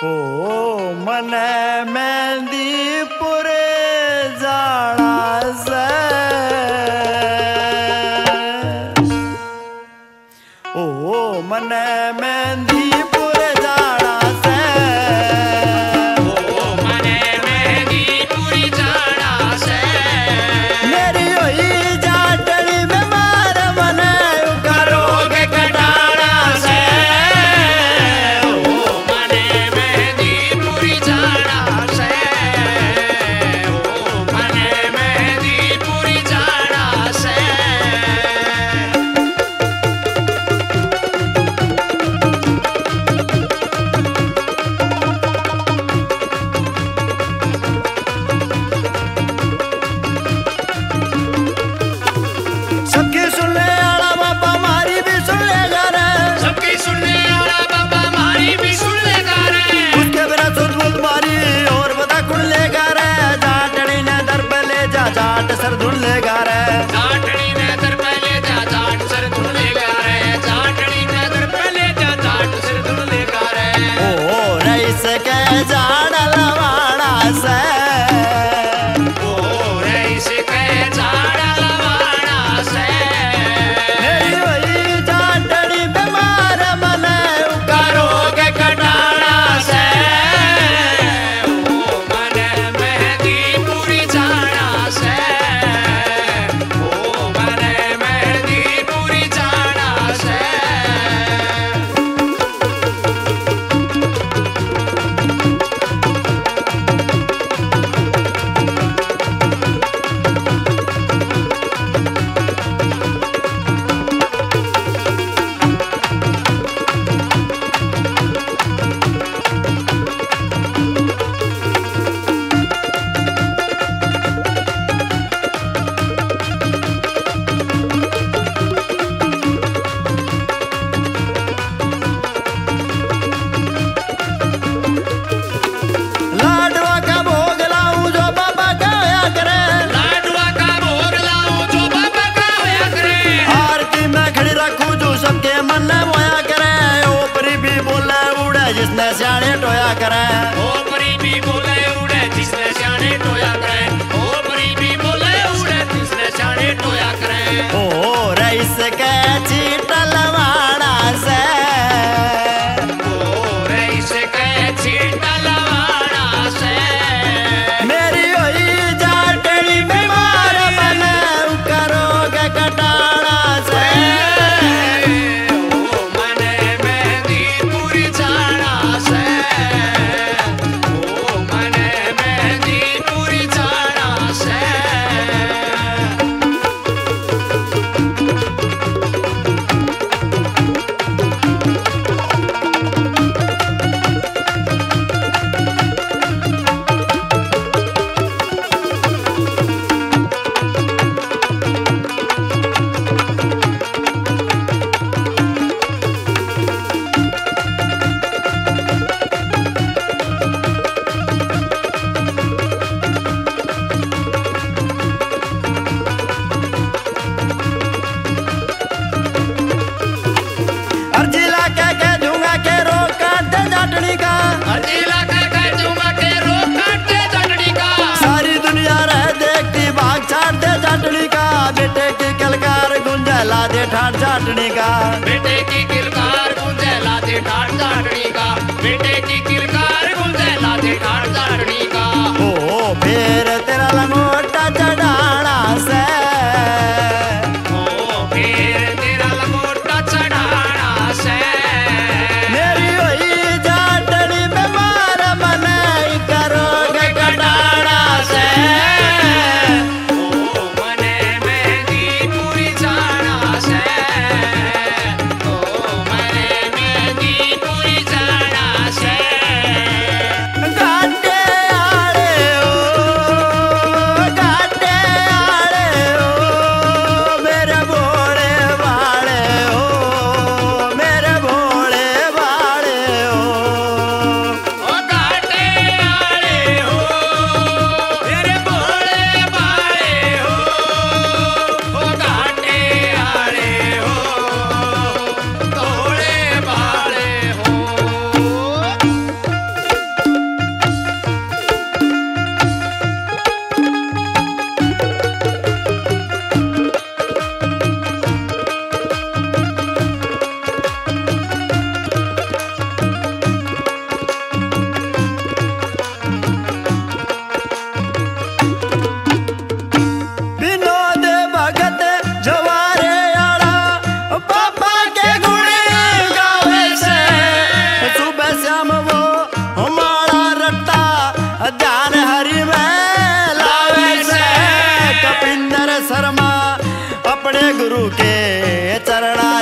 ओ मने मेहंदीपुर जाना से ओ मने मेहंदीपुर जाना से ओ मने मेहंदीपुर जाना से मेरी होई जाटड़ी में मार मने करोगे कटाना से ओ मने मेहंदीपुर जाना से ओ मने मेहंदीपुर जाना से सबकी सुन ले आला बाबा मारी भी सुन लेगा रे सबकी सुनने वाला बाबा हमारी भी सुन लेगा रे उसके बिना सुध बुध मारी और बता कुण लेगा रे जाटड़ी ने दर पे ले जा जाट सर धुन लेगा रे जाटड़ी ने दर पे ले जा जाट सर धुन लेगा रे जाटड़ी ने दर पे ले जा जाट सर धुन लेगा रे ओ रईस के जाड़ लवाड़ा से ओ रईस के झाड़ा लवाड़ा से मेरी वही जाटड़ी बीमार मने करोगे कटाना से ओ मने मेहंदीपुर जाना से ओ मने मेहंदीपुर जाना से लाडवा का भोग लाऊं जो बाबा गाया करे लाडवा का भोग लाऊं जो बाबा का होया करे आरती में खड़ी रखूं जो सबके मन में मोया करे ऊपरी भी बोले उड़े जिसने सियाने टोया करे ओ परी भी बोले उड़े जिसने सियाने टोया करे ओ परी भी बोले उड़े जिसने सियाने टोया करे ओ रईस के चीटल वाड़ा से ओ रईस के छीटा लवाड़ा से मेरी होई जाटड़ी बीमार मने करोगे कटाना से ओ मने मेहंदीपुर जाना से ओ मने मेहंदीपुर जाना से अर्जी ला के कह दूंगा के रोक काट दे जाटड़ी का अजीला के दूंगा के रोक काटे जटड़ी का सारी दुनिया रह देखती भाग छाट दे जाटड़ी का बेटे की कलकार गुंजा ला दे ठाट जाटड़ी का बेटे की किलकार गुंजे लाते ठाट जाटड़ी का बेटे की किलकार गुंजे लाते ठाट जाटड़ी का ओ फिर तेरा लंगोटा चढ़ाना से ओ फिर तेरा लंगोटा चढ़ाना से मेरी होई जाटड़ी बीमार मने करोगे कटाना से ओ मने मेहंदीपुर जाना से ओ मने मेहंदीपुर जाना से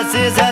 शीशे